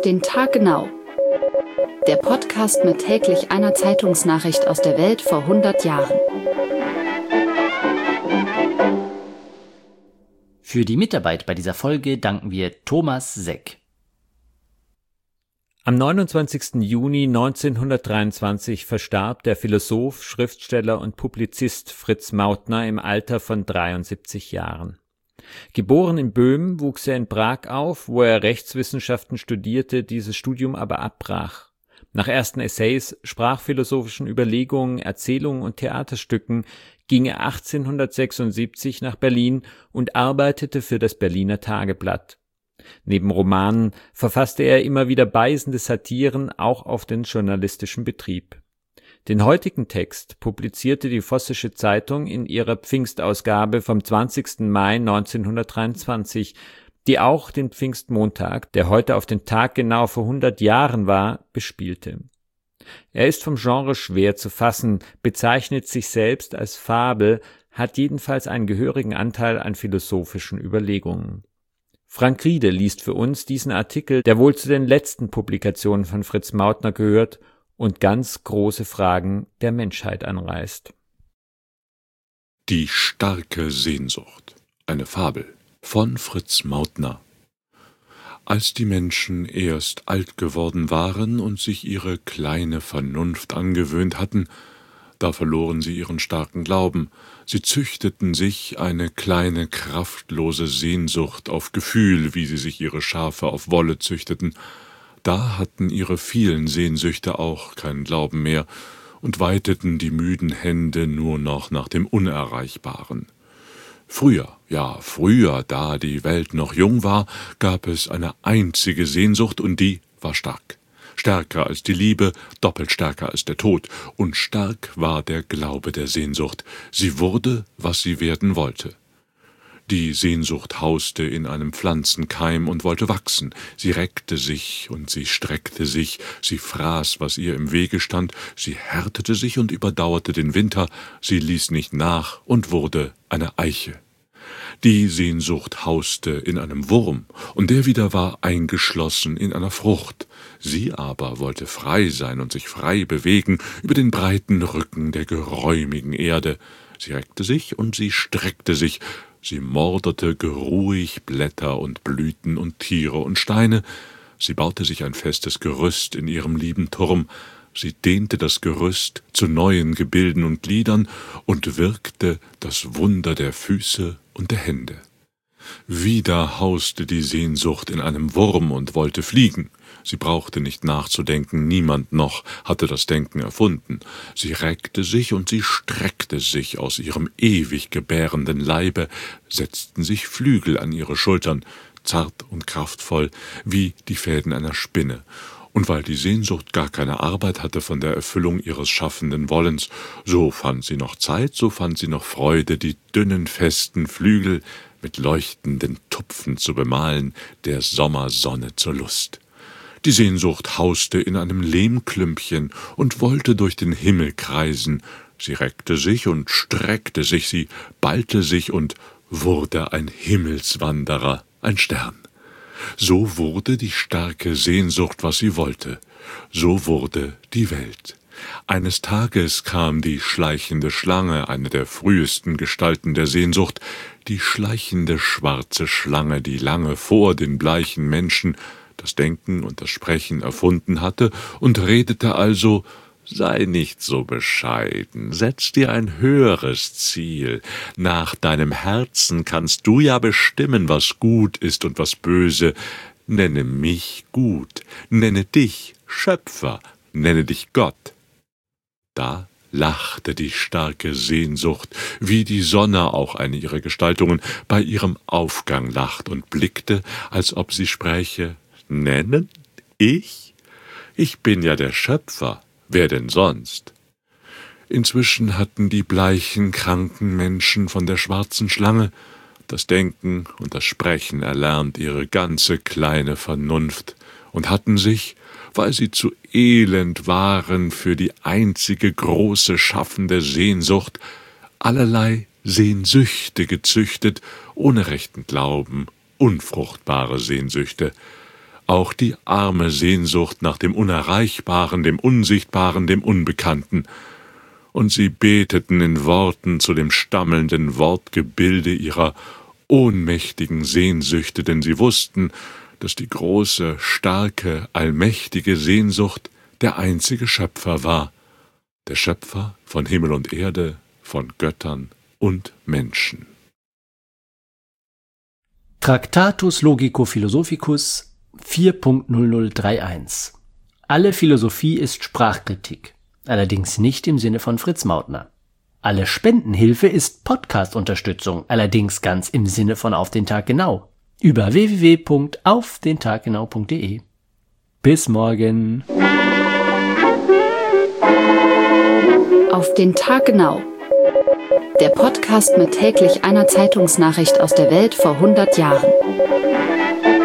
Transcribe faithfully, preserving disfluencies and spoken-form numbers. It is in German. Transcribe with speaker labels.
Speaker 1: den Tag genau. Der Podcast mit täglich einer Zeitungsnachricht aus der Welt vor hundert Jahren.
Speaker 2: Für die Mitarbeit bei dieser Folge danken wir Thomas Seck.
Speaker 3: Am neunundzwanzigsten Juni neunzehnhundertdreiundzwanzig verstarb der Philosoph, Schriftsteller und Publizist Fritz Mautner im Alter von dreiundsiebzig Jahren. Geboren in Böhmen, wuchs er in Prag auf, wo er Rechtswissenschaften studierte, dieses Studium aber abbrach. Nach ersten Essays, sprachphilosophischen Überlegungen, Erzählungen und Theaterstücken ging er achtzehnhundertsechsundsiebzig nach Berlin und arbeitete für das Berliner Tageblatt. Neben Romanen verfasste er immer wieder beißende Satiren auch auf den journalistischen Betrieb. Den heutigen Text publizierte die Vossische Zeitung in ihrer Pfingstausgabe vom zwanzigsten Mai neunzehnhundertdreiundzwanzig, die auch den Pfingstmontag, der heute auf den Tag genau vor hundert Jahren war, bespielte. Er ist vom Genre schwer zu fassen, bezeichnet sich selbst als Fabel, hat jedenfalls einen gehörigen Anteil an philosophischen Überlegungen. Frank Riede liest für uns diesen Artikel, der wohl zu den letzten Publikationen von Fritz Mautner gehört und ganz große Fragen der Menschheit anreißt.
Speaker 4: Die starke Sehnsucht. Eine Fabel von Fritz Mautner. Als die Menschen erst alt geworden waren und sich ihre kleine Vernunft angewöhnt hatten, da verloren sie ihren starken Glauben. Sie züchteten sich eine kleine, kraftlose Sehnsucht auf Gefühl, wie sie sich ihre Schafe auf Wolle züchteten. Da hatten ihre vielen Sehnsüchte auch keinen Glauben mehr und weiteten die müden Hände nur noch nach dem Unerreichbaren. Früher, ja, früher, da die Welt noch jung war, gab es eine einzige Sehnsucht, und die war stark. Stärker als die Liebe, doppelt stärker als der Tod, und stark war der Glaube der Sehnsucht. Sie wurde, was sie werden wollte. Die Sehnsucht hauste in einem Pflanzenkeim und wollte wachsen. Sie reckte sich und sie streckte sich, sie fraß, was ihr im Wege stand, sie härtete sich und überdauerte den Winter, sie ließ nicht nach und wurde eine Eiche. Die Sehnsucht hauste in einem Wurm, und der wieder war eingeschlossen in einer Frucht. Sie aber wollte frei sein und sich frei bewegen über den breiten Rücken der geräumigen Erde. Sie reckte sich und sie streckte sich, sie morderte geruhig Blätter und Blüten und Tiere und Steine, sie baute sich ein festes Gerüst in ihrem lieben Turm, sie dehnte das Gerüst zu neuen Gebilden und Gliedern und wirkte das Wunder der Füße und der Hände. Wieder hauste die Sehnsucht in einem Wurm und wollte fliegen. Sie brauchte nicht nachzudenken, niemand noch hatte das Denken erfunden. Sie reckte sich und sie streckte sich aus ihrem ewig gebärenden Leibe, setzten sich Flügel an ihre Schultern, zart und kraftvoll, wie die Fäden einer Spinne. Und weil die Sehnsucht gar keine Arbeit hatte von der Erfüllung ihres schaffenden Wollens, so fand sie noch Zeit, so fand sie noch Freude, die dünnen, festen Flügel mit leuchtenden Tupfen zu bemalen, der Sommersonne zur Lust. Die Sehnsucht hauste in einem Lehmklümpchen und wollte durch den Himmel kreisen. Sie reckte sich und streckte sich, sie ballte sich und wurde ein Himmelswanderer, ein Stern. So wurde die starke Sehnsucht, was sie wollte. So wurde die Welt. Eines Tages kam die schleichende Schlange, eine der frühesten Gestalten der Sehnsucht, die schleichende schwarze Schlange, die lange vor den bleichen Menschen das Denken und das Sprechen erfunden hatte, und redete also: Sei nicht so bescheiden, setz dir ein höheres Ziel. Nach deinem Herzen kannst du ja bestimmen, was gut ist und was böse. Nenne mich gut, nenne dich Schöpfer, nenne dich Gott. Da lachte die starke Sehnsucht, wie die Sonne auch eine ihrer Gestaltungen bei ihrem Aufgang lacht, und blickte, als ob sie spräche: Nennen? Ich? Ich bin ja der Schöpfer. Wer denn sonst? Inzwischen hatten die bleichen, kranken Menschen von der schwarzen Schlange das Denken und das Sprechen erlernt, ihre ganze kleine Vernunft, und hatten sich, weil sie zu elend waren für die einzige große schaffende Sehnsucht, allerlei Sehnsüchte gezüchtet, ohne rechten Glauben, unfruchtbare Sehnsüchte. auch die arme Sehnsucht nach dem Unerreichbaren, dem Unsichtbaren, dem Unbekannten, und sie beteten in Worten zu dem stammelnden Wortgebilde ihrer ohnmächtigen Sehnsüchte, denn sie wussten, dass die große, starke, allmächtige Sehnsucht der einzige Schöpfer war, der Schöpfer von Himmel und Erde, von Göttern und Menschen.
Speaker 2: Tractatus Logico Philosophicus vier Punkt null null drei eins. Alle Philosophie ist Sprachkritik, allerdings nicht im Sinne von Fritz Mautner. Alle Spendenhilfe ist Podcast-Unterstützung, allerdings ganz im Sinne von Auf den Tag genau. Über w w w punkt auf den tag genau punkt d e. Bis morgen.
Speaker 1: Auf den Tag genau. Der Podcast mit täglich einer Zeitungsnachricht aus der Welt vor hundert Jahren.